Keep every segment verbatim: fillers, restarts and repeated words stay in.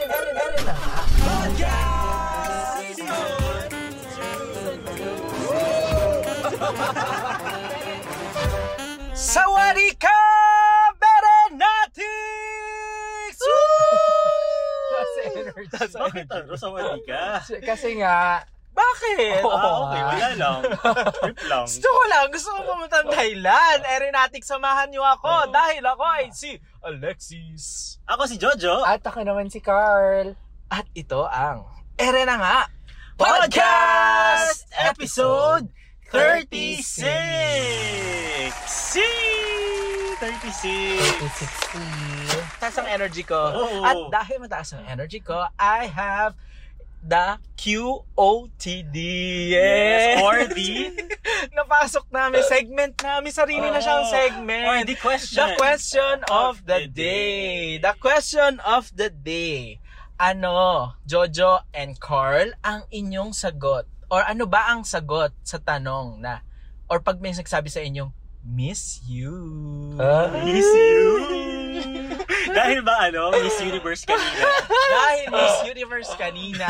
Erin, Erin, Erin na nga. Sawadika, Berenatics! Bakit ano? Sawadika? Kasi nga, Bakit? Oo. Ah, okay. Wala lang. Trip lang. Gusto ko lang, gusto ko pumunta ng Thailand. Erenatic, samahan niyo ako dahil ako ay si Alexis. Ako si Jojo. at ako naman si Carl. At ito ang Ere na nga Podcast Episode thirty-six! Si thirty-six! sixty. Taas ang energy ko. Oo. At dahil mataas ang energy ko, I have the Q O T D. Yes, or the Napasok namin, segment namin, sarili na siyang Oh, segment. or the question. The question of the day. The question of the day. Ano, Jojo and Carl, ang inyong sagot? Or ano ba ang sagot sa tanong na, or pag may nagsabi sa inyong, miss you. Ah. Miss you. Dahil ba ano, Miss Universe kanina? Dahil Miss Universe kanina.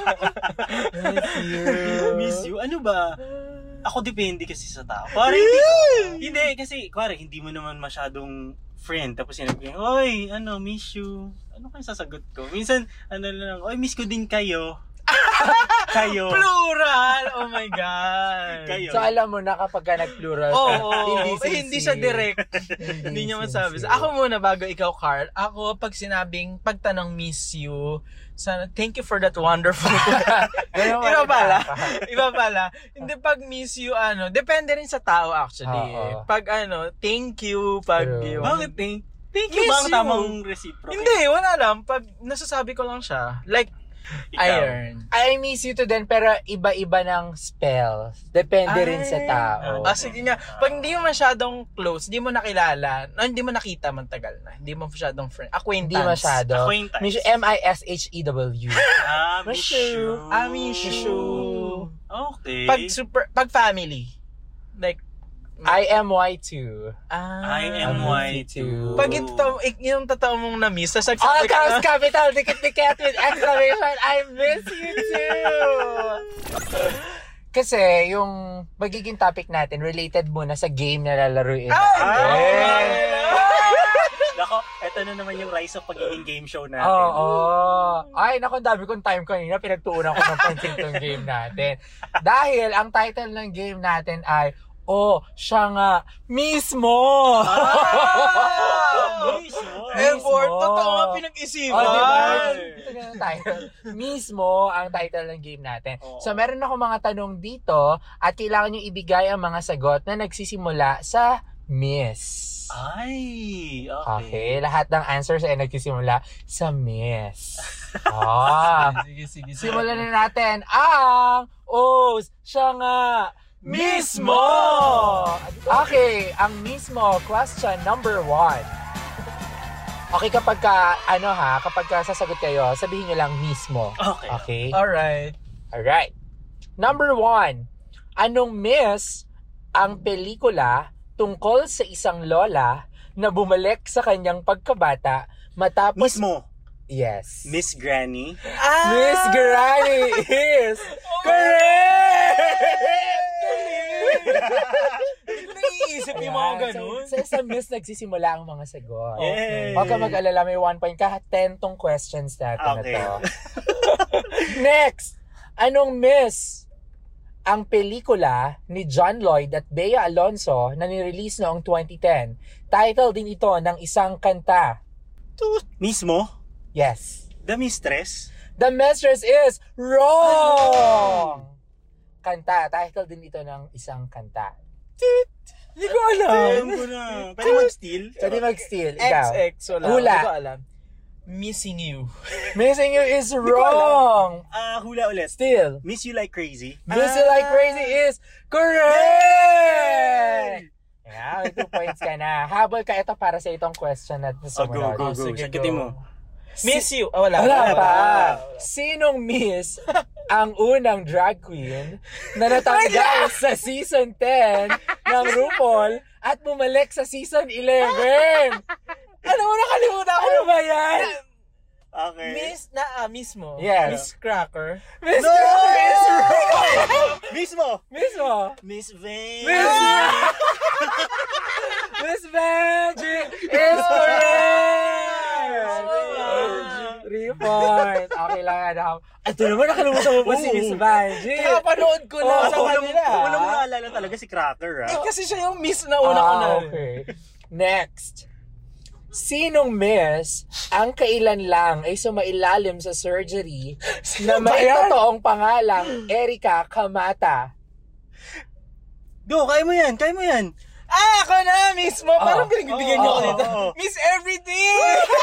Miss you. Miss you? Ano ba? Ako depende kasi sa tao. Kuwari hindi, hindi kasi kuwari hindi mo naman masyadong friend tapos sinabi, oy, ano, miss you. Ano kaya sasagot ko? Minsan, ano lang, oy, miss ko din kayo. Kayo. Plural! Oh my God. Kayo. So alam mo na kapag ka nag-plural Oo, ka, oh, hindi, hindi, hindi siya direct. Hindi niya masabi. Ako muna bago ikaw, Carl. Ako, pag sinabing, pagtanong miss you, sana, thank you for that wonderful. Iba pala. Iba pala. Hindi pag miss you, ano, depende rin sa tao actually. Oo. Pag ano, thank you, pag True. yun. Bakit thank, thank you Miss ba ang you. tamang reciprocal? Hindi, wala lang. Pag nasasabi ko lang siya. Like, Ikaw. iron. I miss you to din, pero iba-iba ng spells. Depende rin sa tao. Ah, sige nga. Pag hindi mo masyadong close, hindi mo nakilala, no, hindi mo nakita man tagal na. Hindi mo masyadong friend. Acquaintance. Hindi masyado. Acquaintance. Miss you, M I S H E W. Ah, Miss miss you. you. Ah, miss you. Okay. Pag super, pag family. Like, I M Y two. ah, I M Y two. Pag ito, ik- yung totoo mong na-miss, tapos All nagsabi ka caps na, capital, dikit-dikit with exclamation, I miss you too! Kasi yung magiging topic natin, related muna sa game na lalaruin. Ay! Nako, eto na naman yung rise of pagiging game show natin. Oo. Ay, naku, ang dami kong time kanina. Pinagtuunan ko ng pansin tong game natin. Dahil ang title ng game natin ay Oh, siya nga mismo! Ah, mismo. Effort, Mismo. totoo nga pinag-isipan. Oh, diba? Ito na ang title. Mismo ang title ng game natin. Oo. So, meron ako mga tanong dito at kailangan nyo ibigay ang mga sagot na nagsisimula sa Miss. Ay, okay. Okay, lahat ng answers ay nagsisimula sa Miss. Ah. Sige, sige, sige. Simulan na natin ang Oh, siya nga mismo! Okay, ang mismo, question number one. Okay, kapag ka, ano ha, kapag ka sasagot kayo, sabihin nyo lang mismo. Okay. Okay? Alright. Alright. Number one, anong miss ang pelikula tungkol sa isang lola na bumalik sa kanyang pagkabata matapos... Mismo. Yes. Miss Granny. Ah! Miss Granny is correct! Naiisip yung mga ganun. So, sa, sa Miss nagsisimula ang mga sagot. Yay! Huwag ka mag-alala, may one point ka. ten tong questions natin Okay. na to. Next! Anong Miss ang pelikula ni John Lloyd at Bea Alonzo na nirelease noong twenty ten? Title din ito ng isang kanta. Mismo. Yes. The Mistress. The Mistress is wrong! Kanta. Title din ito ng isang kanta. Hindi ko alam. Alam ko na. Pwede mag-steal. Pwede mag-steal. Ikaw. X X, wala. Hula. Hindi ko alam. Missing you. Missing you is wrong! Ah, hula ulit. Still. Miss You Like Crazy. Miss You Like Crazy is correct! Yeah, may two points ka na. Habol ka, ito para sa itong question na Oh, go, sumunod. go, go. Sige, Sagutin go. mo. Miss you. Ah, wala. Wala Wala pa. pa. Sinong Miss ang unang drag queen na natanggal sa season ten ng RuPaul at bumalik sa season eleven? Ano mo, nakalimutan ko. Ano ba yan? Okay. Miss na ah, mismo. Yes. Miss Cracker. Miss No! Miss Mismo! Mismo! Miss Vane! Miss Miss Benji is correct! Three points. Okay lang yan. Ito naman, nakalimutan mo ba si Miss Benji? Kapanood ko na Oh, sa Ako kanila. Una mo naalala talaga si Cracker, Eh, ah. kasi siya yung miss na una ko na. Ah, okay. Next. Sinong miss ang kailan lang ay sumailalim sa surgery na may ba yan? totoong pangalang Erica Kamata? Go, kaya mo yan, kaya mo yan. Ah, ako na mismo. Parang Oh. pinagbibigyan niyo ako Oh, dito. oh, oh. Miss Everything!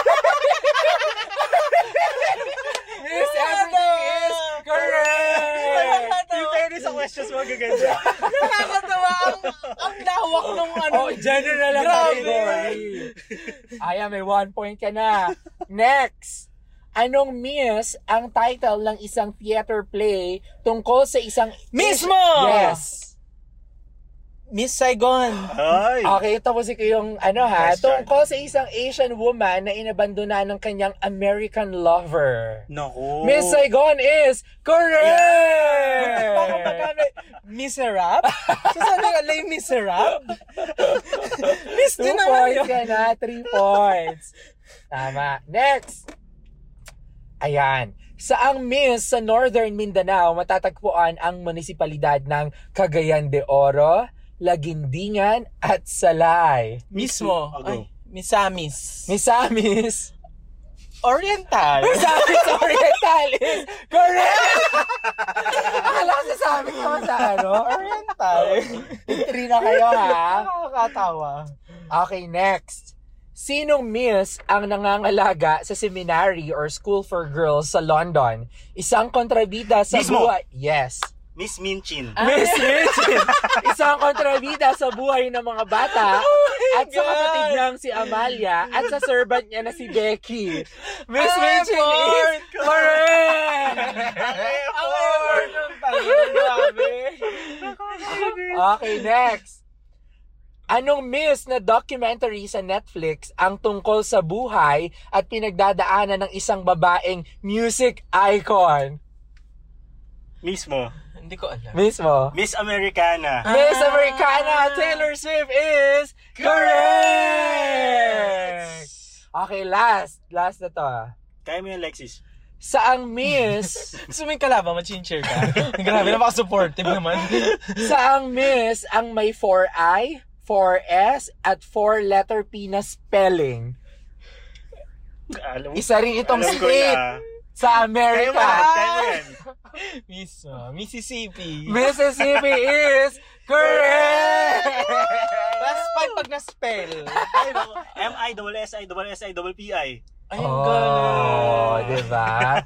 Miss Everything is correct! Yung fairness sa questions mo, gaganda. Nakakatawa. Ang, ang lawak nung ano. Oh, general ang Grabe. category. Aya, may one point ka na. Next. Anong miss ang title ng isang theater play tungkol sa isang... Mismo! Yes. Miss Saigon. Ay! Okay, tapos ko yung ano ha, Question. tungkol sa isang Asian woman na inabandona ng kanyang American lover. Naku. Miss Saigon is correct! Baka magkano, Miserab? Sasabi ka lang yung Miserab? Miss Two din naman points yun. ka na, three points. Tama. Next. Ayan. Saang Miss sa Northern Mindanao matatagpuan ang munisipalidad ng Cagayan de Oro, Lagindingan at Salay? Mismo. Ako. Ay, Misamis. Misamis. Oriental. Misamis Orientalis. Correct! Akala ko sasabi ka ba sa ano? Oriental. Three na kayo ha. Nakakatawa. Okay, next. Sinong miss ang nangangalaga sa seminary or school for girls sa London? Isang kontrabida sa Mismo. buhay... Yes. Miss Minchin. Miss Minchin. Isang kontrabida sa buhay ng mga bata at sa God. kapatid niyang si Amalia at sa servant niya na si Becky. Miss Ah, Minchin is Ford. correct! Ang effort ng tayo. Grabe. Okay, next. Anong miss na documentary sa Netflix ang tungkol sa buhay at pinagdadaanan ng isang babaeng music icon? Mismo. Hindi ko alam. Mismo. Miss Americana. Miss Americana Taylor Swift is correct! Okay, last. Last na to. ah. Kaya mo yan, Lexis. Saang miss, Gusto mo yung kalaban, mag-chincher ka. Grabe, napaka-supportive naman. saang miss ang may four I, four S, at four letter P na spelling? Alam mo, Isa rin itong alam ko state na. sa Kaya mo yan, America. kaya mo yan. Miss, uh, Mississippi. Mississippi is correct! Plus five pag na-spell. Ay, naku. M I S S I S I P I. Ay, ang Oh, galing. diba?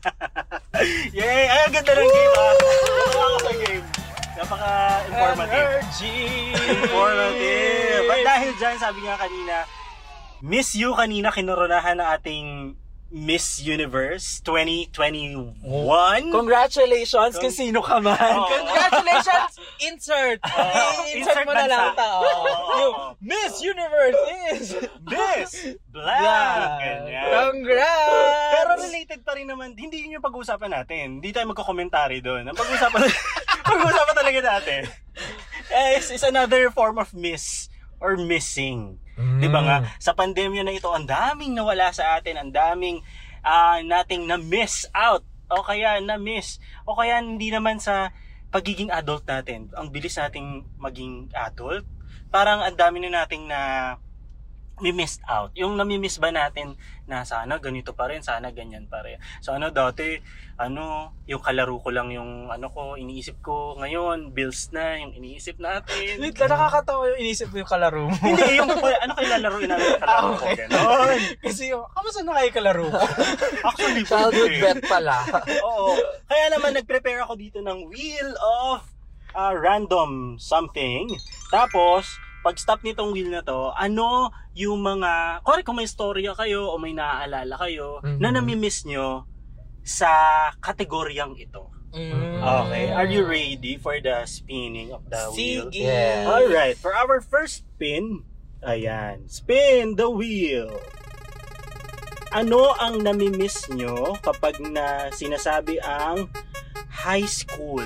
Yay! Ay, ang ganda ng game, ah. Natuwa ako sa game. Napaka-informative. Energy. Informative. At dahil dyan, sabi nga kanina, Miss You kanina kinoronahan ng ating Miss Universe twenty twenty-one. Congratulations Con- kung sino ka man. Oh. Congratulations! Insert! I- insert Insert mo na lang bansa. ta. Oh. Oo. Yung Miss Universe is Miss Black! Black. Ganyan. Congrats! Pero related pa rin naman, hindi yun yung pag-uusapan natin. Hindi tayo magko-commentary doon. Ang pag-uusapan, pag-uusapan talaga natin is, is another form of miss or missing. Mm. Di ba nga, sa pandemya na ito, ang daming nawala sa atin, ang daming ah, nating na-miss out, o kaya na-miss, o kaya hindi naman sa pagiging adult natin. Ang bilis nating maging adult, parang ang dami na nating na mi-missed out. Yung nami-miss ba natin na sana ganito pa rin, sana ganyan pa rin. So ano dati, ano, yung kalaro ko lang yung ano ko, iniisip ko. Ngayon, bills na yung iniisip natin. Wait lang, nakakatawa yung inisip mo yung kalaro mo. Hindi, yung ano kayo lalaroin namin yung kalaro Ah, ko. okay. Ganon. Kasi yung, kamusta na kayo kalaro ko? Actually, Childhood pwede. bet pala. Oo. Kaya naman, nag-prepare ako dito ng Wheel of uh, Random Something. Tapos, pag stop nitong wheel na to, ano yung mga, kung kung may storya kayo o may naaalala kayo Mhm. na nami-miss nyo sa kategoryang ito. Mm. Okay, are you ready for the spinning of the wheel? Sige. Yeah. Alright, for our first spin, ayan, spin the wheel. Ano ang nami-miss nyo kapag na sinasabi ang high school?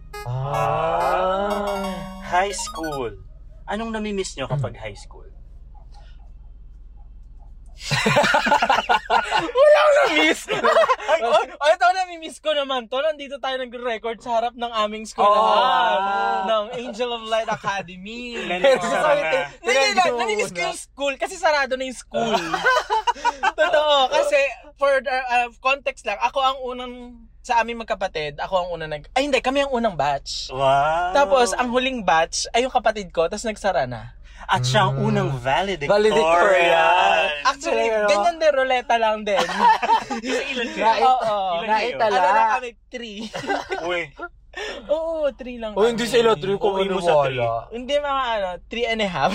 Ah. High school. Anong nami-miss nyo kapag high school? Walang na-miss! oh, oh, ito na-miss ko naman to. Nandito tayo nag-record sa harap ng aming school. Oh. Ng Angel of Light Academy. Pero sa Hindi na, nami-miss ko yung school kasi sarado na yung school. Totoo. Kasi, for the, uh, context lang, ako ang unang, sa aming magkapatid, ako ang unang nag... Ay, hindi, kami ang unang batch. Wow. Tapos, ang huling batch ay yung kapatid ko, tapos nagsara na. At siya ang unang valedictorian. Valedictorian. Actually, Pero- ganyan din, ruleta lang din. Ilan kayo? Nait- Oo. Ilan naitala. Ano lang kami, three. Uy. Oo, three lang Oh, hindi kami. sila true kung Uwi ano mo sa three. wala. Hindi mga ano, three and a half.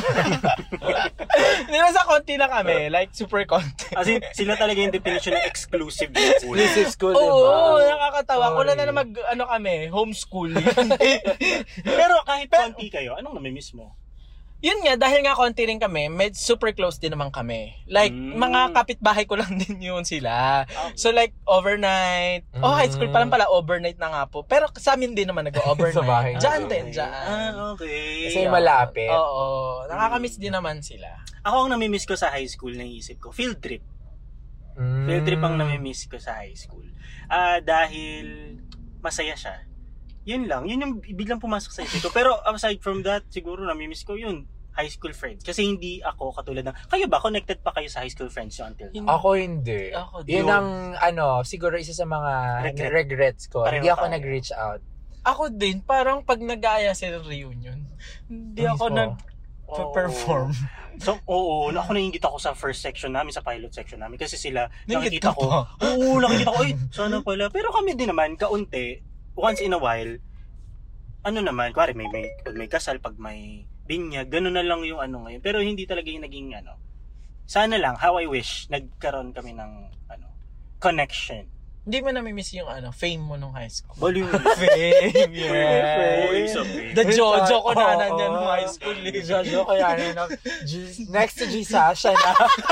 Hindi na sa konti na kami, like super konti. As in, sila talaga yung definition ng exclusive school. Exclusive school, Oo, diba? nakakatawa. Wala na Sorry. na mag, ano kami, homeschooling. Pero kahit konti kayo, anong namimiss mo? Yun nga, dahil nga konti rin kami, med super close din naman kami. Like, Mm. mga kapitbahay ko lang din yun sila. Okay. So like, overnight. Oh, high school pa lang pala, overnight na nga po. Pero sa amin din naman nag-overnight. Sa bahay. Diyan Okay. din, diyan. Ah, okay. Kasi malapit. Oo, nakakamiss din naman sila. Ako ang namimiss ko sa high school, naisip ko, field trip. Mm. Field trip ang namimiss ko sa high school. Ah, dahil masaya siya. Yun lang, yun yung biglang pumasok sa isip ko. Pero aside from that, siguro namimiss ko yun, high school friends. Kasi hindi ako katulad ng, kayo ba, connected pa kayo sa high school friends nyo until now? Ako hindi. Ako Yun din. ang, ano, siguro isa sa mga Regret. regrets ko. Pareho Hindi ako tayo. nag-reach out. Ako din, parang pag nag-aaya sila reunion, hindi ako Mismo. nag-perform. So, oo, ako naingit ako sa first section namin, sa pilot section namin. Kasi sila, Naingit nakikita ka ko, pa? oo, nakikita ko, ay, sana pala. Pero kami din naman, kaunti, once in a while, ano naman, kuwari may, may, pag may kasal, pag may binyag, gano'n na lang yung ano ngayon. Pero hindi talaga yung naging ano. Sana lang, how I wish, nagkaroon kami ng ano connection. Hindi mo namimiss yung ano, fame mo nung high school. Volume. Fame, yeah. Oo, isa fame. The Jojo ko na Oo. na niya nung high school. eh. Jojo ko yan. Ano, G- next to G Sasha na.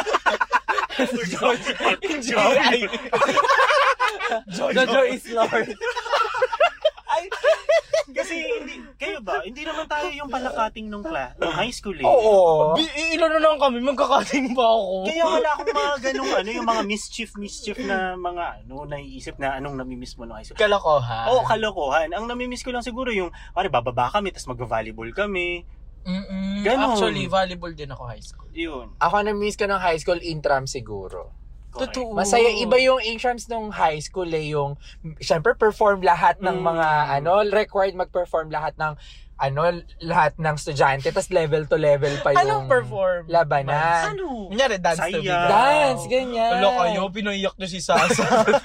Jojo. Jojo is Lord. Ay, kasi hindi, kayo ba, hindi naman tayo yung palakating nung class, nung high school eh. Oo. Bi- Ilan na lang kami, magkakating ba ako? Kaya wala akong mga ganung ano, yung mga mischief, mischief na mga ano, naiisip na anong namimiss mo nung high school. Kalokohan. Oo, kalokohan. Ang namimiss ko lang siguro yung, pare, bababa kami, tapos mag-volleyball kami. Mm-mm. Ganon. Actually, volleyball din ako high school. Yun. Ako na-miss ko ng high school intram siguro. Correct. Totoo. Masaya, iba yung intrams nung high school eh, yung, syempre perform lahat ng Mm. mga, ano, required mag-perform lahat ng, ano, lahat ng estudyante, tapos level to level pa yung Anong perform? labanan. Ano? Kunyari, dance to Saya. be done. Dance, ganyan. Wala kayo, pinayak nyo si Sasa.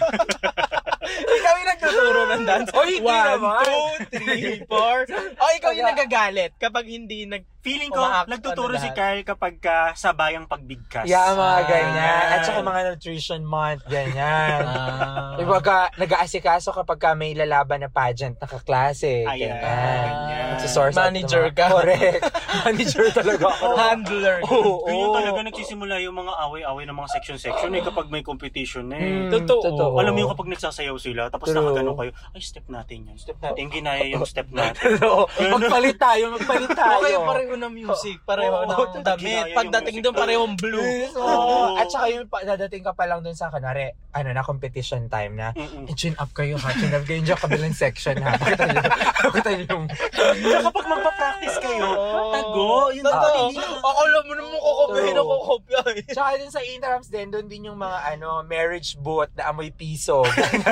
Ikaw yung nagtuturo ng dance. Oy, hindi One, naman. two, three, four. O, ikaw yung nagagalit kapag hindi nag... Feeling ko, Umaak- nagtuturo ano si lahat. Kyle kapag ka sabayang pagbigkas. Yeah, mga Ah. ganyan. At saka mga nutrition month, ganyan. Ah. Diba ka, nag-aasikaso kapag ka may lalaban na pageant na kaklase. Ayan. Ganyan. Ganyan. Magsisource out Manager ng mga- ka. Correct. Manager talaga ako. Handler. Oo. Ganyan talaga nagsisimula yung mga away-away ng mga section-section eh kapag may competition na eh. Mm, Totoo. Alam mo yung kapag nagsasayaw sila, tapos True. nakagano kayo, ay step natin yun, step natin, ginaya yung step natin. Oo. Magpalit tayo, magpalit tayo. Okay, pareho ng music, pareho Oo, ng damit. ginaya yung Pagdating music. doon, parehong blue. Yes, oo. Oo. At saka yung pa- dadating ka pa lang dun sa kanare, ano na, competition time na, Mm-mm. eh, tune up kayo ha, tune up kayo dyan kabilang section ha. Pakita nyo, pakita nyo yung, Kaya kapag magpa-practice kayo, tago, yun Totoo. dapat hindi na. Akala mo naman kukopihin True. ako kopya eh. tsaka dun sa intrams din, dun din yung mga ano, marriage boot na amoy piso.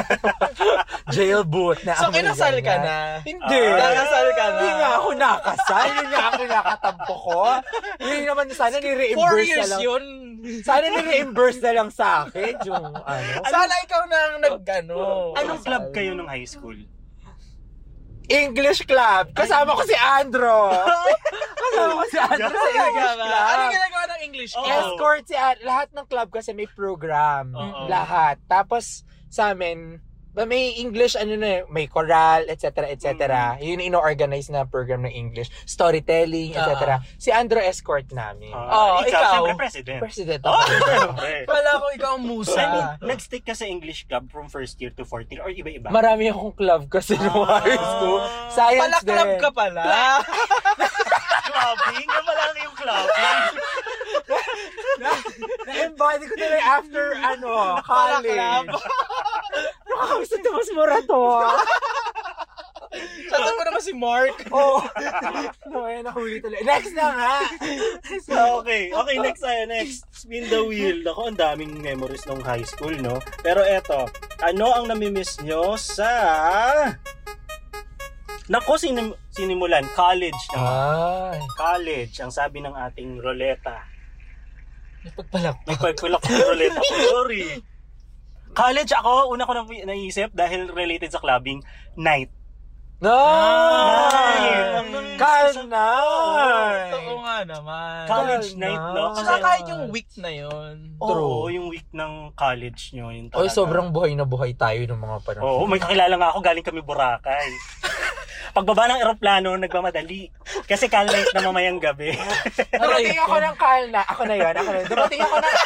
Jail boot na So, amoy kinasal ka ganyan. na? Hindi. Ah, nakasal ka na? Hindi nga ako nakasal. Yun nga ako nakatampo ko. Yun naman, sana Four ni-reimburse na years lang. yun. Sana ni-reimburse na lang sa akin yung ano. Sana ikaw na ang nag-ano. Anong club kayo nung high school? English club. Kasama ko si Andro. Kasama ko si Andro sa English Ano club. ginagawa ng English Oo. club? Escort si Andro. Lahat ng club kasi may program. Oo. Lahat. Tapos sa amin, may English, ano na, may choral, et cetera, et cetera. Mm. Yun yung ino-organize na program ng English. Storytelling, et cetera. Uh-huh. Si Andrew escort namin. Uh, oh, ikaw, ikaw. siyempre president. President. Oh, siyempre. Wala ko ikaw ang musa. I mean, nag-stick ka sa English club from first year to fourth year or iba-iba? Marami akong club kasi no ah, high school. Science pala din. club ka pala. Clubbing? Nga malaki yung clubbing. Na-embody ko na lang after, ano, college. Nakakawis na mas mura to. Shoutout mo naman si Mark. Oo. No, eh, nahuli tuloy. Next na nga. So, okay. Okay, next tayo. Next. Spin the wheel. Ako, ang daming memories nung high school, no? Pero eto, ano ang namimiss nyo sa... Nako, sinim sinimulan. College naman. Ay. College, ang sabi ng ating Roleta. Napagpalak. Nagpagpulak ko yung Roleta ko. Sorry. College ako, una ko na naisip dahil related sa clubbing, night. No! Night! Kal night! Oo nga naman. College Kal night, no? Kasi kahit yung week na yun. Oo, yung week ng college nyo. Yun Oy, talaga. sobrang buhay na buhay tayo ng mga panahon. Oo, may kakilala nga ako, galing kami Boracay. Pagbaba ng eroplano, nagmamadali. Kasi kal night na mamayang gabi. Dumating ako ng kal na. Ako na yun. Ako na yun. Dumating ako ng...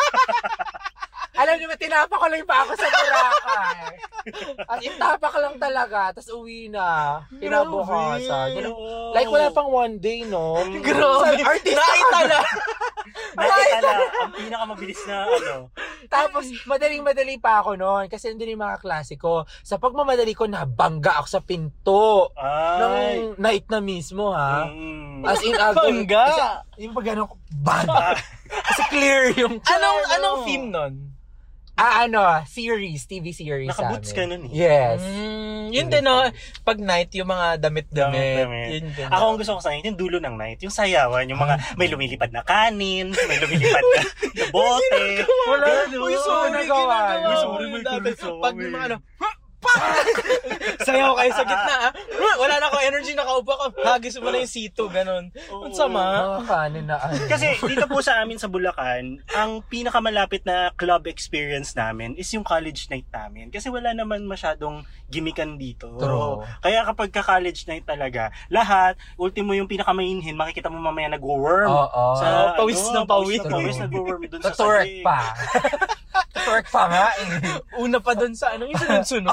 Alam niyo ba, tinapa ko lang pa ako sa Boracay. At itapa ka lang talaga, tapos uwi na. Kinabukasan. Oo. Like, wala pang one day, no? Grabe. Artista Nakita na. Nakita na, ang pinakamabilis na, ano. Tapos, madaling-madali pa ako noon kasi hindi yung mga klase ko. Sa pagmamadali ko, nabangga ako sa pinto. Ay. Ng night na mismo, ha? Mm. As in, agad. Bangga. Kasi, yung pag gano'n, bangga. Kasi clear yung... Anong, anong theme nun? Ah, ano, series, T V series Nakaboots sa ka amin. nun eh. Yes. Mm, yun din, no? Pag night, yung mga damit-damit. Damit. Yun din. Ako ang gusto ko sa inyo, yung dulo ng night, yung sayawan, yung mga may lumilipad na kanin, may lumilipad na, na bote. Wala, Uy, sorry, ginagawa. ginagawa. Uy, sorry, may Dati, kurso. Pag yung mga ano, sayaw kayo sa gitna, ha? Wala na ako energy, nakaupo ako. Hagis mo na yung sito, ganun. Ang sama. Mga kanin na ano. Kasi dito po sa amin sa Bulacan, ang pinakamalapit na club experience namin is yung college night namin. Kasi wala naman masyadong gimikan dito. True. Kaya kapag ka-college night talaga, lahat, ultimo yung pinakamainhin, makikita mo mamaya nag-worm. Oo. Sa, pawis ano, na pawis. na pawis, nag-worm dun sa Tutwork sahig. pa. Tutwork pa nga eh. Una pa dun sa ano, yung sunod-sunod.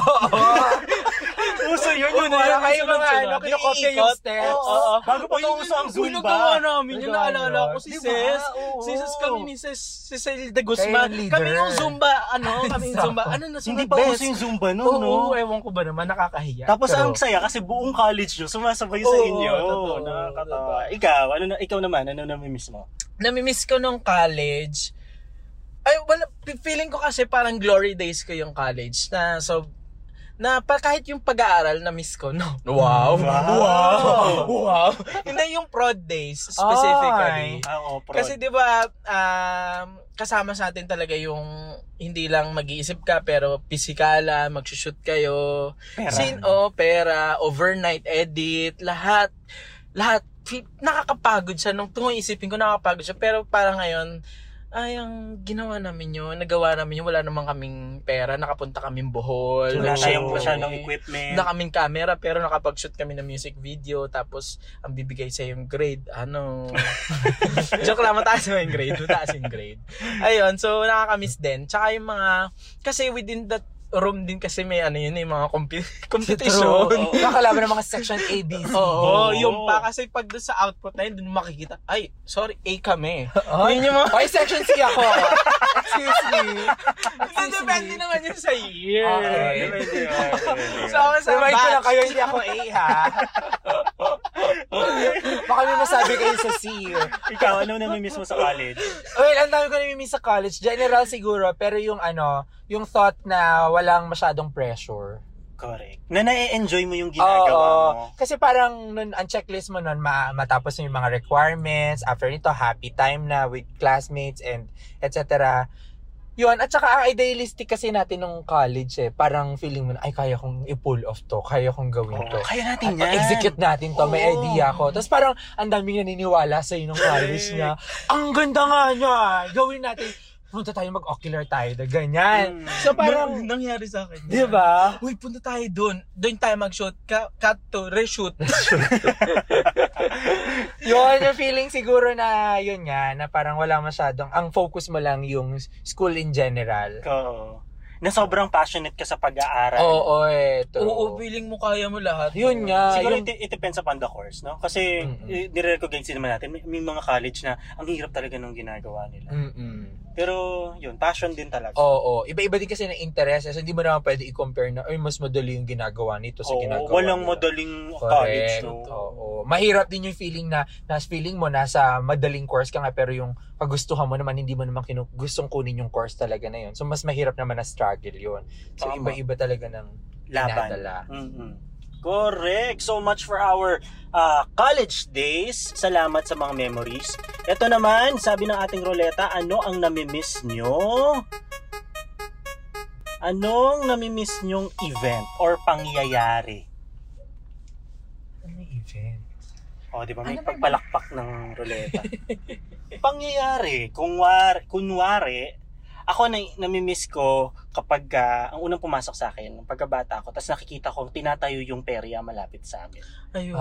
Uso yun, yun Wala na kayo mga sunod-sunod. ano, kinokopya yung Iikot. steps. Oo. Bago pa yung uso ang Uy, Zumba. nagawa namin yun. Nagawa Naalala yun. ko si Diba? Ces. Oo. Si Ces kami ni Ces. Si Cel de Kayo Guzman. yung leader. Kami yung Zumba. Ano? Kami yung Zumba. Ano na Hindi sunod pa best? uso yung Zumba nun, Oo, no? ewan ko ba naman. Nakakahiya. Tapos Pero- ang saya kasi buong college nyo sumasabay sa Oo, inyo. totoo. Nakakatawa. Ikaw, ano na, ikaw naman, ano namimiss mo? Namimiss ko nung college. Ay, wala, feeling ko kasi parang glory days ko yung college na so na pa, kahit yung pag-aaral na miss ko, no. Wow. Wow. Wow. Wow. Hindi yung prod days specifically. Ay. Ah, oh, prod. Kasi 'di ba um, kasama sa atin talaga yung hindi lang mag-iisip ka pero pisikala, magsushoot kayo, Pera. scene o pera, overnight edit, lahat lahat fi- nakakapagod siya nung tungo isipin ko nakakapagod siya pero parang ngayon ay, ang ginawa namin yun, nagawa namin yun, wala naman kaming pera, nakapunta kaming Bohol. wala nag-shoot tayong kami. masyadong equipment. Wala kaming camera, pero nakapag-shoot kami ng music video, tapos ang bibigay sa yung grade, ano. Joke lang, mataas mo yung grade, mataas yung grade. Ayun, so nakakamiss din. Tsaka yung mga, kasi within that room din kasi may ano yun, yung mga compi- competition. True. Nakalaban ng mga section A, B, C. Oo, yung pa kasi pag doon sa output na yun, doon makikita, ay, sorry, A kami. Ay, Yun yung mga, Ay, section C ako. Excuse me. hindi, depende naman yun sa year. Okay. Depende yun, depende So, yun. sa Remind ko lang batch, kayo, hindi ako A, ha? Baka may masabi kayo sa C. Ikaw, ano namimiss mo sa college? Well, ang dami ko namimiss sa college. General siguro, pero yung ano, yung thought na walang masyadong pressure. Correct. Na na-enjoy mo yung ginagawa Oo. mo. Kasi parang nun, ang checklist mo nun, ma- matapos mo yung mga requirements, after nito, happy time na with classmates and et cetera. Yun, at saka ang idealistic kasi natin nung college eh, parang feeling mo na, ay kaya kong i-pull off to, kaya kong gawin to. Oo, kaya natin At yan. execute natin to, may Oo. idea ko. Tapos parang ang daming naniniwala sa nung college na, ang ganda nga niya, gawin natin. punta tayo mag-ocular tayo, ganyan. Mm. So parang, Nang, nangyari sa akin. di ba? Uy, punta tayo doon. Doon tayo mag-shoot. Ka- cut to, reshoot. Yun, yung feeling siguro na, yun nga, na parang wala masyadong, ang focus mo lang yung school in general. Oo. Na sobrang passionate ka sa pag-aaral. Oo, eto. Oo, feeling mo kaya mo lahat. Yun nga. Siguro yung- it, it depends upon the course, no? Kasi Mm-mm. eh, nire-recognize din naman natin, may, may mga college na ang hirap talaga ng ginagawa nila. Mm-mm. Pero yun, passion din talaga. Oo, iba-iba din kasi na interest. So, hindi mo naman pwede i-compare na, ay, mas madali yung ginagawa nito sa Oo, ginagawa walang nila. madaling college, Correct. no? Oo. Mahirap din yung feeling na, nas feeling mo nasa madaling course ka nga, pero yung kagustuhan mo naman, hindi mo naman kinu- gustong kunin yung course talaga na yun. So, mas mahirap naman na struggle yun. So, Tama. iba-iba talaga ng Laban. dinadala. Mm-mm. Correct. So much for our uh, college days. Salamat sa mga memories. Ito naman, sabi ng ating Roleta, ano ang namimiss nyo? Anong namimiss nyong event or pangyayari? Ano yung event? O, di ba may Ano ba yun? pagpalakpak ng Roleta? Pangyayari, kunwari, kunwari, ako na namimiss ko kapag uh, ang unang pumasok sa akin, pagkabata ko, tapos nakikita ko tinatayo yung perya malapit sa amin. Ayun.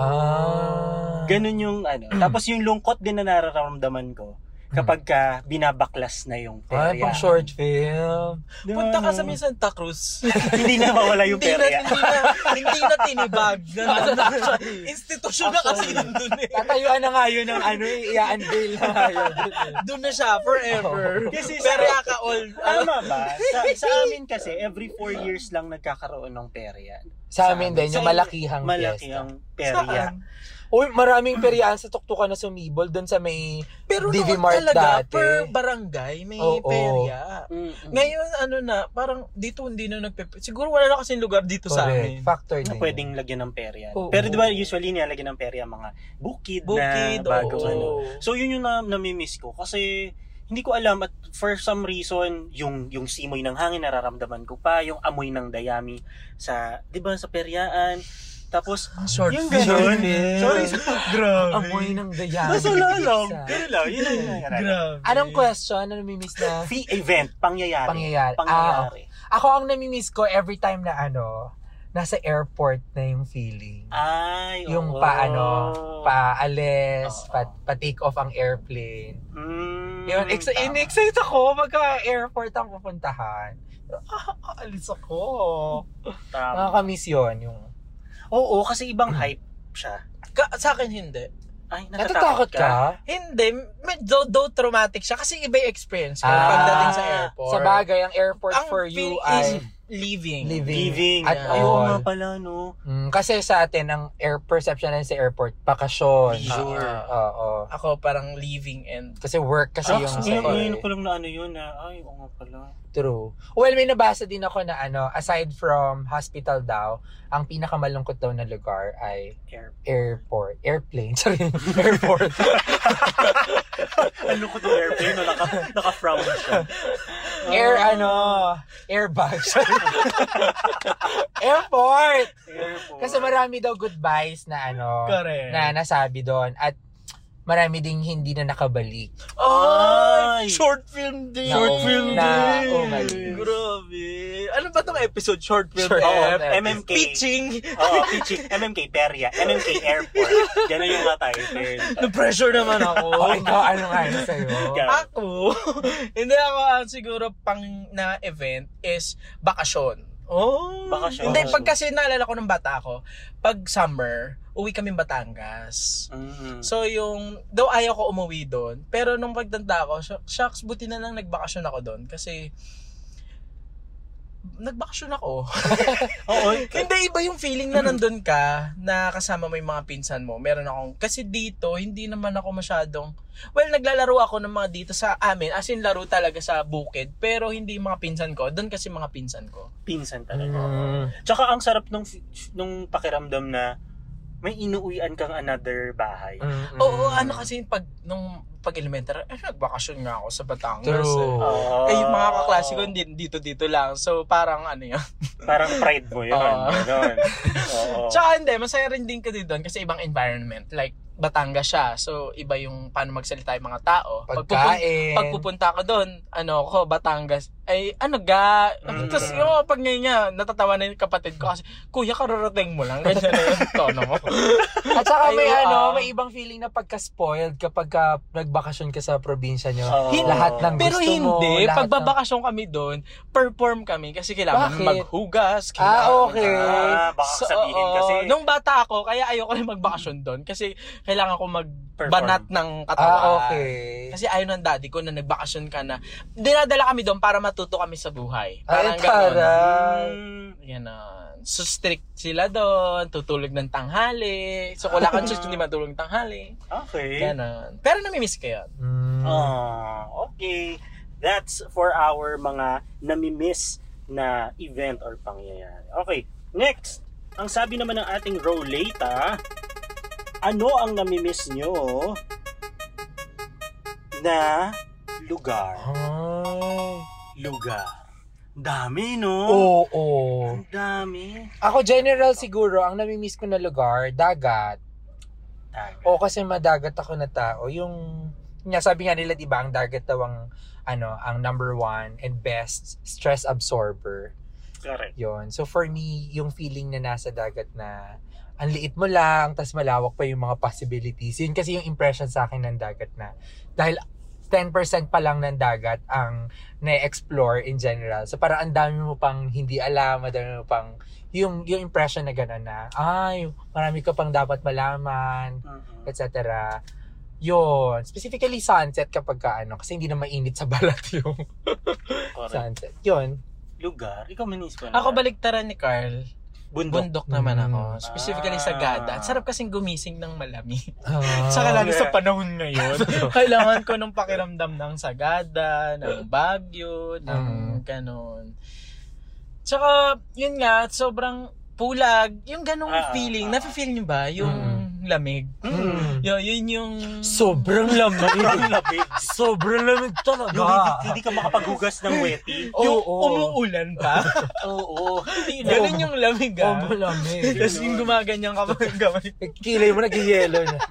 Ah. Ganun yung ano. Tapos yung lungkot din na nararamdaman ko kapag ka binabaklas na yung Ay, perya. pang short film. Di ba, Punta ka ano? sa Santa Cruz. Hindi na mawala yung hindi na, perya. hindi na, hindi na tinibag. Ganun na siya. Institusyon na kasi nandun eh. Tatayuan na nga yun ng ano, i-unveil na nga yun. Doon na siya, forever. Kasi sa- Perya ka all. Tama ba? Sa, sa amin kasi, every four years lang nagkakaroon ng perya. Sa amin din, yung Sa- malakihang Malaki fiesta. ang perya. Saan? Uy, maraming peryaan sa tuktukan na sumibol doon sa may Pero D V noon Mart talaga, dati. per barangay, may Oo. perya. Mm-mm. Ngayon, ano na, parang dito hindi na nagpe Siguro wala na kasing lugar dito sa Correct. amin. Factor na din. pwedeng lagyan ng perya. Oo. Pero di ba usually nilalagyan ng perya mga bukid, Bukid, na bago oo. ano. So yun yung na, namimiss ko kasi hindi ko alam at for some reason yung yung simoy ng hangin nararamdaman ko pa, yung amoy ng dayami sa 'di ba sa peryaan. Tapos Short yung film. ganun. Sorry, Grabe. amoy ng dayami. Nasa lang. Isa. Ganun lang. Yun lang. yun lang. Grabe. Anong question? Ano namimiss na Fee event, pangyayari. pangyayari? Pangyayari. Ah, ako ang namimiss ko every time na ano, nasa airport na yung feeling. Ay, Yung oo. pa ano, paalis, Oo. pa, pa take off ang airplane. Mm, Yun, ex- tama. in-excite ako magka airport ang pupuntahan. Ah, aalis ako. Tama. Nakakamiss yun. Yung, Oo, kasi ibang hype siya. Ka- sa akin hindi. Ay, natatakot ka? Hindi, medyo though traumatic siya kasi iba yung experience ko Ah, pagdating sa airport. Sa bagay, ang airport Ang for you feeling ay is living. living, Living. at Yeah. Ay, oo nga all. pala, no? Mm, kasi sa atin, ang air perception natin sa airport, bakasyon. Leisure. Oo. oo. Ako parang living and Kasi work kasi Ah, yung ngayon, sa ngayon ko lang na ano yun na, ay, oo nga pala. True. Well, may nabasa din ako na ano, aside from hospital daw, ang pinakamalungkot daw na lugar ay Air. airport. Airplane. Sorry. Airport. Ano ko itong airplane na naka, naka-frown siya. Air, ano, airbag. Airport! Airport. Kasi marami daw goodbyes na ano, Correct. na nasabi doon. At marami ding hindi na nakabalik. Ay! Ay! Short film din! Na- Short film na, din. oh my God. Grabe! Ano ba tong episode? Short film? Short Oo, film. M M K. Pitching! Oo, pitching. M M K, Perya. M M K Airport. Yan yung mga title. Na-pressure naman ako. Oh, ikaw, ano nga yun sa'yo? Ikaw. Ako, hindi ako ang siguro pang na event is bakasyon. Oh, Bakasyon. Hindi, pag kasi naalala ko ng bata ako, pag summer, uwi kami Batangas. Mm. So yung, though ayaw ko umuwi doon, pero nung pagtanda ko, sh- shucks, buti na lang nagbakasyon ako doon. Kasi, nagbakasyon ako. Oo. Hindi, iba yung feeling na nandun ka, na kasama mo yung mga pinsan mo. Meron akong, kasi dito, hindi naman ako masyadong, well, naglalaro ako ng mga dito sa amin, as in laro talaga sa bukid, pero hindi yung mga pinsan ko, doon kasi mga pinsan ko. Pinsan talaga. Mm. Tsaka ang sarap nung, nung pakiramdam na may inuuwian kang another bahay. Mm-mm. Oo, ano kasi pag, nung pag elementary, eh, nagbakasyon nga ako sa Batangas. True. Eh. Oo. Eh, yung mga kaklase ko, hindi dito-dito lang. So, parang ano yun. Parang pride mo yun. Oo. Ganon. Oo. Tsaka hindi, masaya rin din ka din doon kasi ibang environment. Like, Batangas siya. So, iba yung paano magsalita yung mga tao. Pagkain. Pag pupunta ko doon, ano ko, Batangas, ay, ano ga? Mm. Tapos, yung pag ngayon niya, natatawa na yung kapatid ko kasi, kuya, kararating mo lang. Ganyan na yung tono mo. At saka may Ay, ano, ah. may ibang feeling na pagka-spoiled kapag ka nagbakasyon ka sa probinsya nyo. Oo. Lahat ng Pero gusto mo. hindi, lahat pag ng- babakasyon kami doon, perform kami kasi kailangan Bakit? maghugas. Ah, Kailangan, okay. Ah, baka So, sabihin oo. kasi. Nung bata ako, kaya ayoko rin magbakasyon doon kasi kailangan ko magbanat ng katawan. Ah, okay. Kasi ayaw ng daddy ko na nagbakasyon ka na. Dinadala kami doon para matuto kami sa buhay. Ay, Parang gano'n. taray. Mm, Yan na. So strict sila doon, tutulog ng tanghali. So wala kang choice hindi matulog ng tanghali. okay. Ganon. Pero namimiss ko yun. Mm. Oh, okay. That's for our mga namimiss na event or pangyayari. Okay, next. Ang sabi naman ng ating Roleta, ano ang namimiss nyo na lugar? Ay. Lugar. Dami, no? Oo. oo. Ang dami. Ako general siguro, ang namimiss ko na lugar, dagat. Dagat. O kasi madagat ako na tao. Yung, nga sabi nga nila, diba, ang dagat daw ang, ano, ang number one and best stress absorber. Correct. Yon. So for me, yung feeling na nasa dagat na ang liit mo lang, tas malawak pa yung mga possibilities. Yun kasi yung impression sa akin ng dagat na dahil ten percent pa lang ng dagat ang na-explore in general. So parang ang dami mo pang hindi alam, madami mo pang yung yung impression na gano'n na ay, marami ka pang dapat malaman, Mhm. et cetera. Yun. Specifically sunset kapag ka ano, kasi hindi na mainit sa balat yung Correct. sunset. Yun. Lugar? Ikaw manis ko na. Ako baliktaran ni Carl. Bundok. Bundok naman Mm. ako. Specifically sa Ah. Gada. Ang sarap kasing gumising ng malamig. Ah. Saka lalo okay. sa panahon ngayon, kailangan ko ng pakiramdam ng Sagada, ng Baguio, ng Mm. ganon. Tsaka, yun nga, sobrang pulag. Yung ganong Ah, feeling. ah, Nafe-feel nyo ba? Yung lamig. Mm. Yun, yun yung... Sobrang lamig. Ang labig. Sobrang lamig talaga. Yung hindi, hindi ka makapaghugas ng weti. Yung Oo. umuulan pa. Oo. Ganun yung lamig Oh, ah. malamig. Tapos yung gumaganyan ka pa gamay. Kilay mo, nag-yellow na.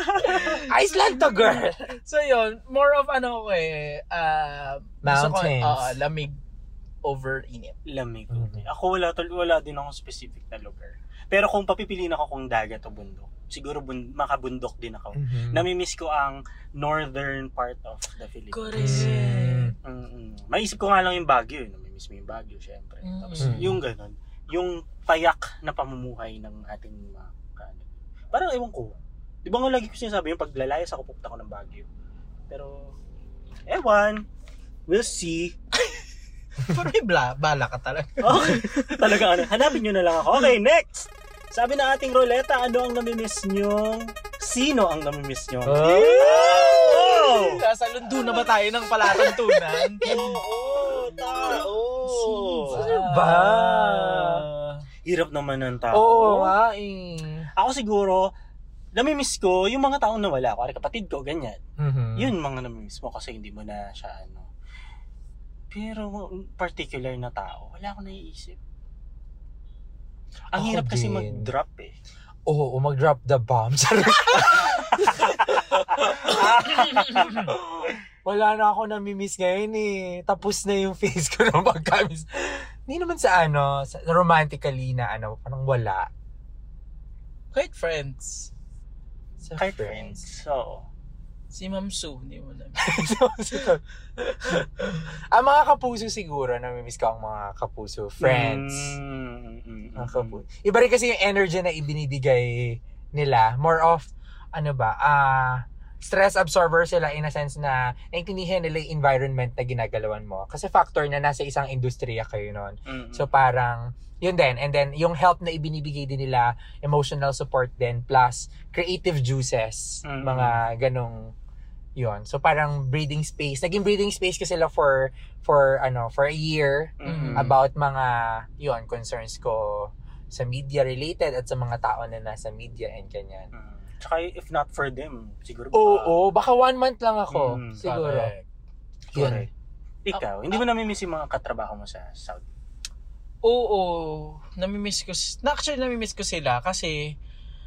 Iceland to, girl! So yun, more of ano ko eh, uh, gusto ko, Mountains. oo, lamig over init. Lamig. Mhm. Ako wala, tol- wala din akong specific na lugar. Pero kung papipiliin ako kung dagat o bundok, siguro bund- makabundok din ako. Mhm. Namimiss ko ang northern part of the Philippines. Correct. Mm-mm. Maisip ko nga lang yung Baguio. eh. Namimiss mo yung Baguio, syempre. Mm. Tapos yung ganun, yung payak na pamumuhay ng ating mga kaano. Parang ewan ko. Di ba nga lagi ko sinasabi yung paglalayas ako pupunta ko ng Baguio. Pero, ewan. We'll see. Pero may bla, bala ka talaga. Okay. Talaga ano. Hanapin nyo na lang ako. Okay, next. Sabi ng ating Roleta, ano ang namimiss nyo? Sino ang namimiss nyo? Oh! Nasa lundo na ba tayo ng palatuntunan? Oo, tao. Sino ba? Hirap naman ng tao. Oo nga eh. Ako siguro, namimiss ko yung mga taong nawala. Kuwari kapatid ko, ganyan. Mhm. Yun mga namimiss mo kasi hindi mo na siya ano. Pero particular na tao, wala akong naiisip. Ang Ako hirap kasi din. mag-drop eh. Oo, mag-drop the bomb. Sorry. Wala na ako namimiss ngayon eh. Tapos na yung face ko ng pagkamiss. Hindi naman sa ano, sa romantically na ano, parang wala. Kahit friends. Sa Kahit friends. So, Si Ma'am Sue, hindi mo na. Ang mga kapuso siguro, namimiss ko ang mga kapuso. Friends. Mm, mm, mm, Ang mm. kapuso. Iba rin kasi yung energy na ibinibigay nila. More of, ano ba, ah, stress absorber sila in a sense na naintindihan nila yung environment na ginagalawan mo. Kasi factor na nasa isang industriya kayo nun. Mm, mm. So parang, yun din. And then, yung help na ibinibigay din nila, emotional support din, plus creative juices, Mm. mga ganong, yun. So parang breathing space. Naging breathing space ko sila for, for, ano, for a year, Mm. about mga, yun, concerns ko sa media related at sa mga tao na nasa media and ganyan. Mm. Tsaka if not for them, siguro Oo, baka- oo, baka one month lang ako, Mm, siguro. Correct. Yun. Correct. Ikaw, hindi mo namimiss yung mga katrabaho mo sa Saudi? Oo, namimiss ko, s- na actually namimiss ko sila kasi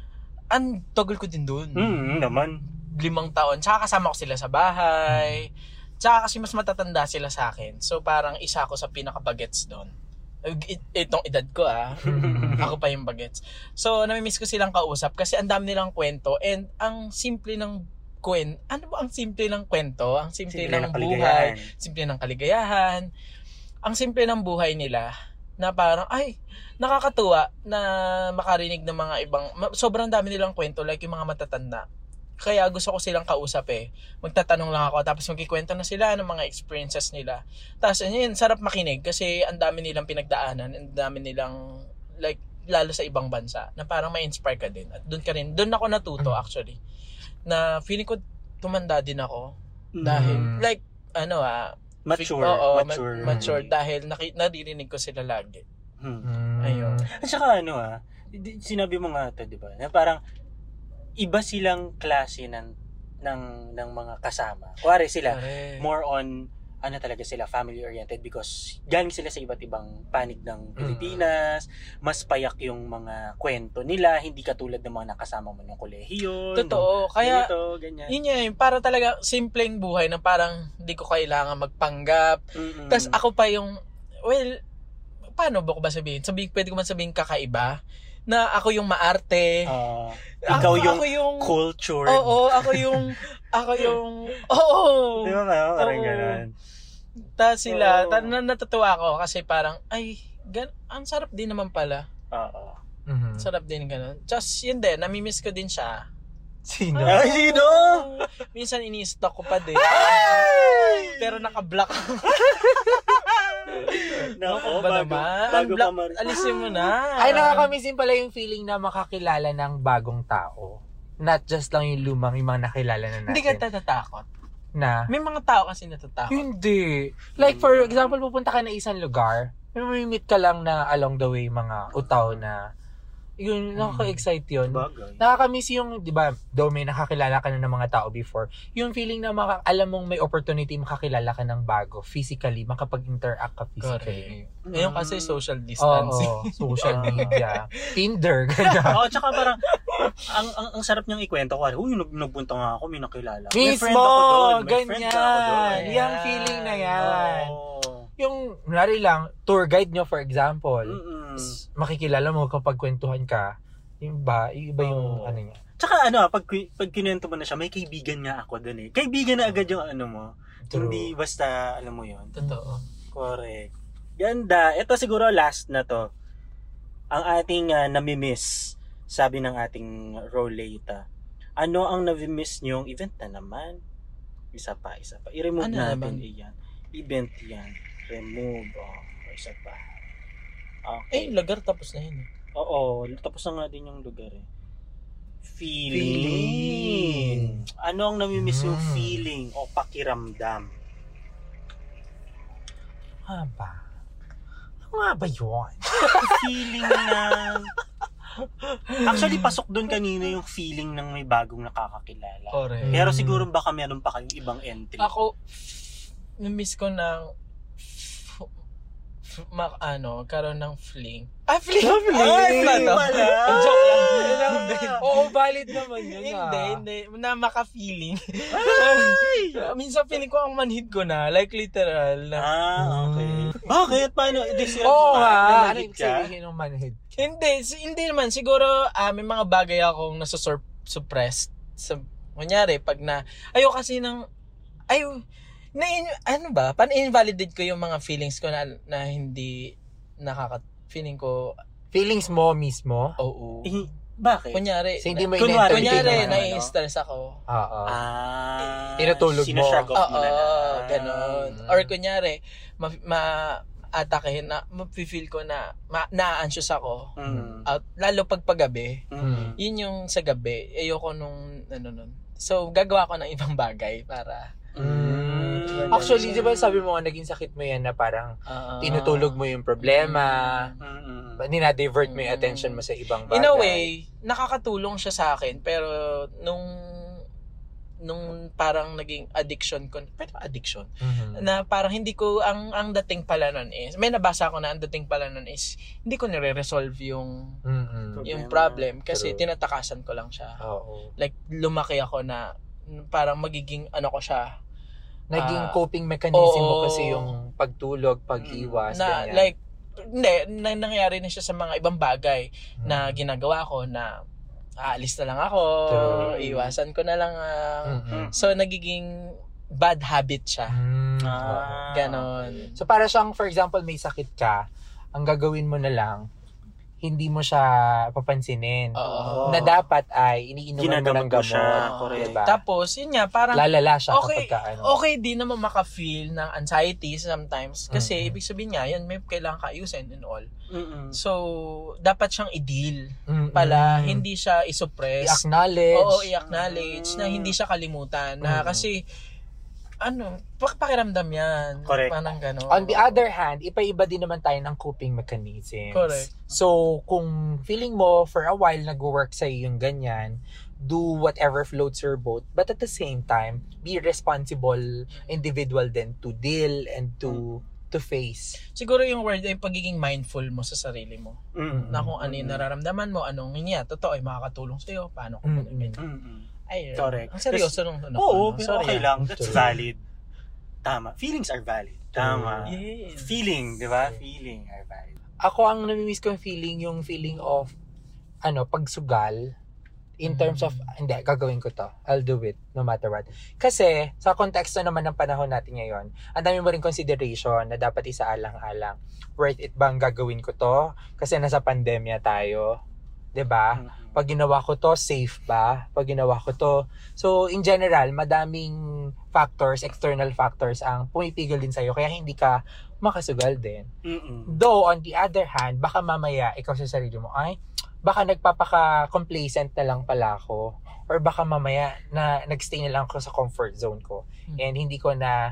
ang tagal ko din doon. Mm, naman. Limang taon. Tsaka kasama ko sila sa bahay. Tsaka kasi mas matatanda sila sa akin. So parang isa ako sa pinaka-bagets doon. Itong edad ko ah. Ako pa yung bagets. So namimiss ko silang kausap kasi ang dami nilang kwento and ang simple ng kwento. Ano ba ang simple ng kwento? Ang simple, Simple ng ng buhay. kaligayahan. Simple ng kaligayahan. Ang simple ng buhay nila na parang ay nakakatuwa na makarinig ng mga ibang sobrang dami nilang kwento like yung mga matatanda. Kaya gusto ko silang kausap eh. Magtatanong lang ako tapos magkikwento na sila ng mga experiences nila. Tapos yun, sarap makinig kasi ang dami nilang pinagdaanan, ang dami nilang like lalo sa ibang bansa na parang may inspire ka din. At doon ka rin, doon ako natuto actually. Na feeling ko tumanda din ako dahil Mm. like ano ah Mature. oo, mature. ma- mature dahil naki- naririnig ko sila lagi. Hmm. Mm. Ayun. At saka ano ah, di- sinabi mo nga ito, di ba? Na parang iba silang klase ng ng ng mga kasama. Kuwari sila Correct. more on ano talaga sila family oriented because galing sila sa iba't ibang panig ng Pilipinas, mas payak yung mga kwento nila, hindi katulad ng mga nakasama mo ng kolehiyo. Totoo. Kaya ganito, ganyan. yun yun, para talaga simpleng buhay na parang hindi ko kailangan magpanggap. Mm-mm. Tapos ako pa yung, well, paano ba ko ba sabihin? Sabihin, pwede ko man sabihin kakaiba? Na ako yung maarte. Ah, Ako- ikaw yung, ako yung cultured. Oo, ako yung, ako yung, oo. Di ba ba? Parang Oo. ganun. Tapos sila, Oo. ta- na- natutuwa ako kasi parang, ay, gan ang sarap din naman pala. Oo. Mhm. Sarap din ganun. Just yun din, namimiss ko din siya. Sino? Ay, sino? Minsan ini-stalk ko pa din. Pero naka-block. Nako, ba bago, naman? bago pa Unblock, mar- alisin mo na. Ay, nakakamiss din pala yung feeling na makakilala ng bagong tao. Not just lang yung lumang, yung mga nakilala na natin. Hindi ka natatakot. Na, May mga tao kasi natatakot. hindi. Like, for example, pupunta ka na isang lugar, may meet ka lang na along the way mga utaw na, yun, nakaka-excite yun. Bagay. Nakakamiss yung, di ba, though may nakakilala ka na ng mga tao before, yung feeling na maka, alam mong may opportunity makakilala ka ng bago, physically, makapag-interact ka physically. Ngayon kasi social Oo, distancing. social media, Tinder, ganyan. Oo, tsaka parang, ang, ang, ang sarap niyang ikwento ko, uy, nag, nagpunta nga ako, may nakilala. May friend Mismo, ako doon, may friend ganyan. ka ako doon. Yung feeling na yan. Oo. Yung, nari lang, tour guide nyo, for example, Mm-mm. is makikilala mo kapag kwentuhan ka, yung iba, yung iba yung Oo. ano niya. Tsaka ano, pag, pag kinento mo na siya, may kaibigan nga ako doon eh. Kaibigan na agad yung ano mo. True. Hindi basta, alam mo yon. Totoo. Correct. Ganda. Ito siguro last na to. Ang ating uh, namimiss, sabi ng ating Roleta. Ano ang namimiss niyong event na naman? Isa pa, isa pa. I-remove Ano natin naman? iyan. Event yan. Remove. Oh, isa pa. Eh, Okay. lagar tapos na yun. eh. Oo, tapos na nga din yung lugar eh. Feeling. Feeling. Ano ang namimiss yung Mm. feeling o pakiramdam? Ano ba? Ano nga ba yun? Feeling na... Actually, pasok doon kanina yung feeling ng may bagong nakakakilala. Correct. Pero siguro baka meron pa kayong ibang entry. Ako, na-miss ko ng f- f- ma- ano, karoon ng fling. Ah, fling! Ay, fling fling pala! Joke lang. Hindi. Oo, valid naman yun. Hindi, ah. hindi. Na maka-feeling. Minsan feeling ko ang manhid ko na. Like literal. Na, Ah, okay. Bakit? Paano? This Oo nga. Ano Nanahid yung ka? sabihin ng manhid? Hindi, si- hindi naman. Siguro, ah, may mga bagay akong nasa-suppressed. Sa, kunyari, pag na, ayaw kasi ng, ayaw, na, ano ba, paano invalidate ko yung mga feelings ko na, na hindi nakaka, feeling ko, Feelings mo mismo? oo. Eh, bakit? Kunyari, So, hindi mo Kunwari, in-entertain kunyari, naman, ano? nai-stress ako. Oo. Ah, Tinutulog mo. sinushrug off mo Oo, na lang. ganon. Mm. Or kunyari, ma, ma atakehin na, ma-feel ko na, ma, na-anxious ako. Mm. Out, lalo pag paggabi, Mm. yun yung sa gabi, ayoko nung, ano nun. So, gagawa ko ng ibang bagay para, Mm. Actually, di ba sabi mo nga, naging sakit mo yan na parang uh, tinutulog mo yung problema, Mm. ninadivert mo yung Mm. attention mo sa ibang bagay. in a way, nakakatulong siya sa akin, pero nung nung parang naging addiction ko, pero addiction, Mhm. na parang hindi ko, ang ang dating pala nun is, may nabasa ko na ang dating pala nun is, hindi ko nire-resolve yung, Mhm. yung problem, kasi True. tinatakasan ko lang siya. Oo. Like, lumaki ako na, parang magiging, ano ko siya, Naging Ah, coping mechanism mo oo. kasi yung pagtulog, pag-iwas, na, ganyan. like, hindi, na, nangyayari na siya sa mga ibang bagay na Mhm. ginagawa ko na, aalis na lang ako, True. iwasan ko na lang, ah, Mhm. so, nagiging bad habit siya. Mm, oo. Ah, Ganon. So para siyang, for example, may sakit ka, ang gagawin mo na lang, hindi mo siya papansinin. Oo. Na dapat ay iniinuman mo Ginagamot ng mo siya, gamot. correct. Diba? Tapos, yun nga, parang, Lalala siya okay, kapag ka, ano. okay din naman maka-feel ng anxiety sometimes. Kasi, Mhm. ibig sabihin nga, yan, may kailangan ka ayusin and all. Mm-mm. So, dapat siyang i-deal Mm-mm. pala, hindi siya i-suppress. I-acknowledge. Oo, i-acknowledge na hindi siya kalimutan. Na Mm. kasi, ano, pak- pakiramdam yan. Correct. Parang gano'n. On the other hand, ipa-iba din naman tayo ng coping mechanisms. Correct. So, kung feeling mo for a while nag-work sa yung ganyan, do whatever floats your boat, but at the same time, be responsible individual then to deal and to to face. Siguro yung word ay pagiging mindful mo sa sarili mo. Mm-mm. Na kung ano yung nararamdaman mo, anong niya, totoo ay makakatulong sa'yo, paano kung Mm-mm. ganyan. Mm-mm. Ay, Correct. ang seryoso nung ano. Oo, ano, pero sorry, okay ah. lang. That's True. valid. Tama. Feelings are valid. Tama. Yes. Feeling, di ba? Feeling are valid. Ako ang namimiss ko yung feeling, yung feeling of ano, pagsugal in terms of, hindi, gagawin ko to. I'll do it, no matter what. Kasi, sa konteksto naman ng panahon natin ngayon, ang dami mo rin consideration na dapat isaalang-alang. Worth it bang gagawin ko to? Kasi nasa pandemya tayo. 'Di ba? Mm-mm. Pag ginawa ko to, safe ba? Pag ginawa ko to. So, in general, madaming factors, external factors ang pumipigil din sa'yo. Kaya hindi ka makasugal din. Mm-mm. Though, on the other hand, baka mamaya, ikaw sa sarili mo, ay, baka nagpapaka-complacent na lang pala ako. Or baka mamaya, na nagstay na lang ako sa comfort zone ko. Hmm. And hindi ko na,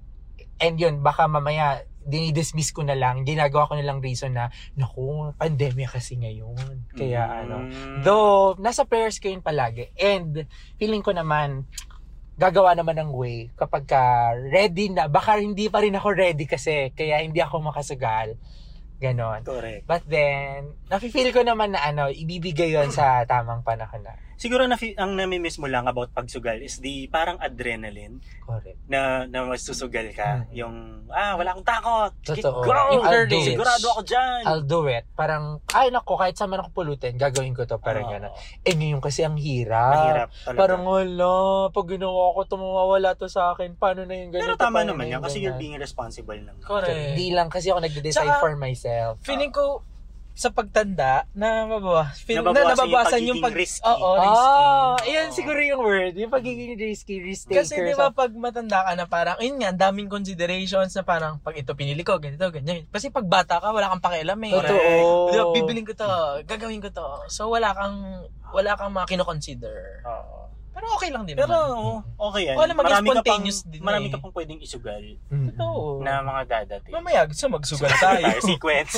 and yun, baka mamaya, dinidismiss ko na lang, ginagawa ko na lang reason na, naku, pandemya kasi ngayon. Kaya ano, Mm. though, nasa prayers ko yun palagi. And, feeling ko naman, gagawa naman ng way kapag ka ready na. Baka hindi pa rin ako ready kasi, kaya hindi ako makasugal. Ganon. Correct. But then, nafe-feel ko naman na ano, ibibigay yon sa tamang panahon na. Siguro na ang nami-miss mo lang about pagsugal is the parang adrenaline Correct. na na masusugal ka. Mm. Yung, ah, wala akong takot. Sige, Totoo. go! Yung I'll courage. do it. Sigurado ako dyan. I'll do it. Parang, ay nako, kahit saan man ako pulutin, gagawin ko to. Parang Oo. gano'n. Eh ngayon kasi ang hirap. Mahirap talaga. Parang wala, pag ginawa ko to, mawawala to sa akin. Paano na yung ganito? Pero tama paano naman na yan yung kasi you're ganyan? being responsible naman. Correct. Hindi lang kasi ako nagde-decide Tsaka, for myself. Feeling ko, sa pagtanda, na mababawas. Feel, Nababawasan na nababawasan yung yung, pag... pagiging risky. Oo, risky. Ah, Oo. yan siguro yung word. Yung pagiging risky, risk taker. Kasi di ba pag matanda ka na parang, yun nga, ang daming considerations na parang, pag ito pinili ko, ganito, ganyan. Kasi pag bata ka, wala kang pakialam eh. Totoo. Di ba, bibiling ko to, gagawin ko to. So wala kang, wala kang mga kino-consider. Oo. Pero okay lang din Pero, naman. okay yan. Wala, maging marami ka pang, spontaneous din marami eh. ka pang pwedeng isugal Mm-mm. Oo. na mga dadating. Mamaya, gusto magsugal tayo. Sequence.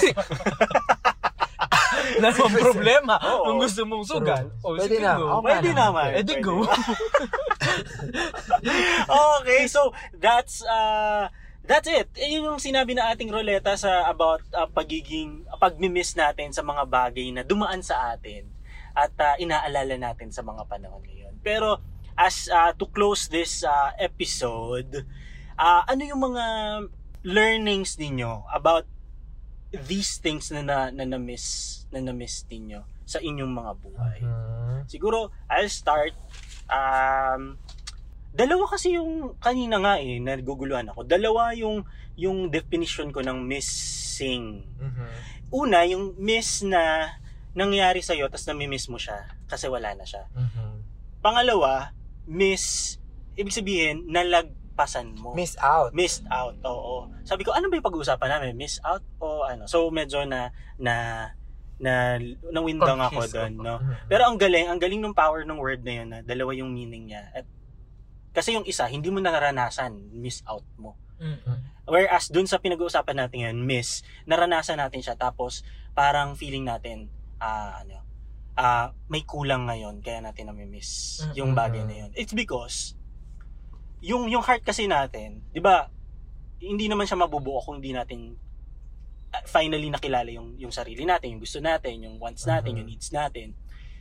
na ang problema. Oo. Kung gusto mong sugal, o Pwede sige na. go. Oo, Pwede nga naman. Eh di Pwede. go. Okay, so that's uh that's it. Eh, yun yung sinabi na ating Roleta sa about uh, pagiging uh, pagmi-miss natin sa mga bagay na dumaan sa atin at uh, inaalala natin sa mga panahon ngayon. Pero as uh, to close this uh, episode, uh, ano yung mga learnings ninyo about these things na na, na na-miss na na-miss ninyo sa inyong mga buhay? Mhm. Siguro, I'll start. Um, dalawa kasi yung, kanina nga eh, naguguluhan ako. Dalawa yung, yung definition ko ng missing. Mhm. Una, yung miss na nangyari sa'yo, tapos nami-miss mo siya kasi wala na siya. Mhm. Pangalawa, miss, ibig sabihin, nalagpasan mo. Miss out. Missed out, oo. Sabi ko, ano ba yung pag-uusapan namin? Miss out o ano? So, medyo na, na, na, nawindang ako Confused doon, ako. no? Mhm. Pero ang galing, ang galing ng power ng word na yun, na dalawa yung meaning niya. At, kasi yung isa, hindi mo naranasan, miss out mo. Mm-mm. Whereas, dun sa pinag-uusapan natin ngayon, miss, naranasan natin siya, tapos, parang feeling natin, ah, ano, uh, may kulang ngayon kaya natin nami-miss mm-hmm. yung bagay na yun. It's because yung yung heart kasi natin, 'di ba? Hindi naman siya mabubuo kung hindi natin uh, finally nakilala yung yung sarili natin, yung gusto natin, yung wants natin, mm-hmm. yung needs natin.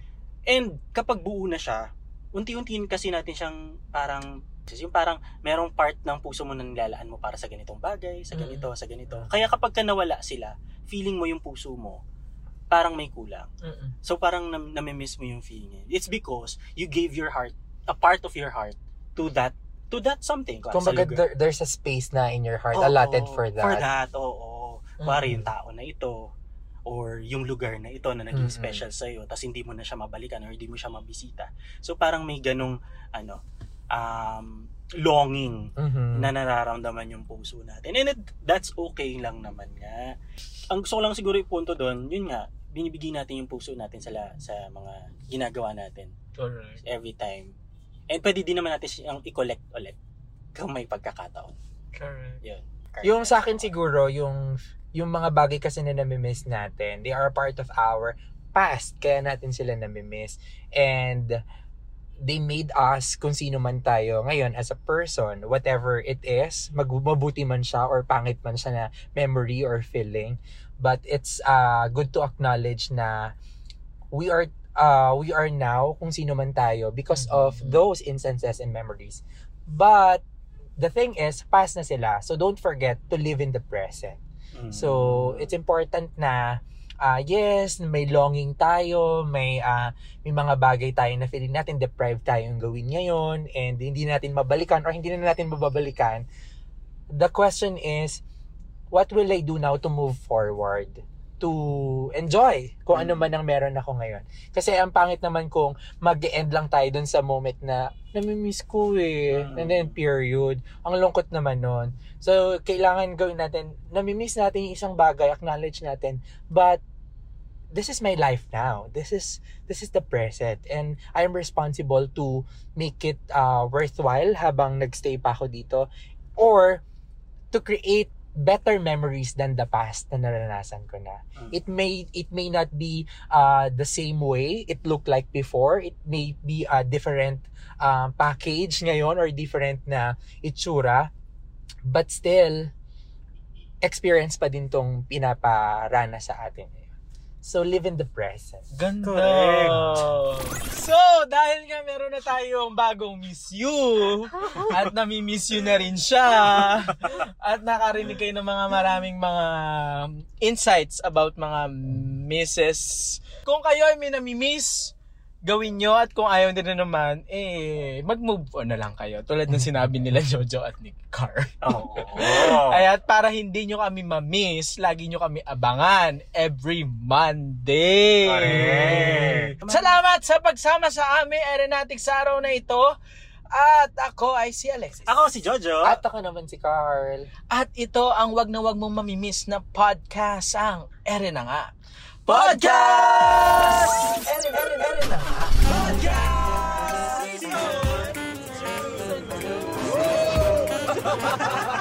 And kapag buo na siya, unti-untiin kasi natin siyang parang yung parang merong part ng puso mo na nilalaan mo para sa ganitong bagay, sa ganito, mm-hmm. sa ganito. Kaya kapag ka nawala sila, feeling mo yung puso mo parang may kulang. Mm-hmm. So parang nam- nami-miss mo yung feeling. It's because you gave your heart, a part of your heart to that to that something. Kumbaga there, there's a space na in your heart oh, allotted for that. For that, oo. Oh, oh. Pare mm-hmm. yung tao na ito or yung lugar na ito na naging mm-hmm. special sa iyo tapos hindi mo na siya mabalikan or hindi mo siya mabisita. So parang may ganung ano um longing mm-hmm. na nararamdaman yung puso natin. And it, that's okay lang naman nga. Ang gusto ko lang siguro ipunto doon, yun nga, binibigay natin yung puso natin sa la, sa mga ginagawa natin. Correct. Every time. And pwede din naman natin siyang i-collect ulit kung may pagkakataon. Correct. Yun. Yung sa akin siguro, yung yung mga bagay kasi na nami-miss natin, they are part of our past, kaya natin sila nami-miss. And they made us kung sino man tayo ngayon as a person, whatever it is, mag- mabuti man siya or pangit man siya na memory or feeling. But it's uh, good to acknowledge na we are uh, we are now kung sino man tayo because mm-hmm. of those instances and memories. But the thing is, past na sila. So don't forget to live in the present. Mm-hmm. So it's important na Uh, yes, may longing tayo, may uh, may mga bagay tayo na feeling natin deprived tayong gawin ngayon and hindi natin mabalikan or hindi na natin mababalikan. The question is, what will I do now to move forward? To enjoy kung ano man ang meron ako ngayon. Kasi ang pangit naman kung mag-end lang tayo dun sa moment na nami-miss ko eh, and then period. Ang lungkot naman nun. So, kailangan gawin natin, nami-miss natin yung isang bagay, acknowledge natin, but this is my life now. This is this is the present and I am responsible to make it uh, worthwhile habang nagstay pa ako dito or to create better memories than the past na naranasan ko na. Mm. It may it may not be uh, the same way it looked like before. It may be a different uh, package ngayon or different na itsura, but still experience pa din tong pinaparana sa atin. So, live in the present. Ganda! Correct. So, dahil nga meron na tayong bagong Miss You, at nami-miss you na rin siya, at nakarinig kayo ng mga maraming mga insights about mga misses. Kung kayo ay may nami-miss, gawin nyo, at kung ayaw din na naman, eh, mag-move on na lang kayo. Tulad ng sinabi nila Jojo at Nick Carr. Oh. Ay, at para hindi nyo kami ma-miss, lagi nyo kami abangan every Monday. Correct. Salamat sa pagsama sa amin, Aeronautics, sa araw na ito. At ako ay si Alexis. Ako si Jojo. At ako naman si Carl. At ito ang wag na wag mong mamimiss na podcast, ang Ere na nga. Podcast! Ere, ere, ere na nga. Podcast!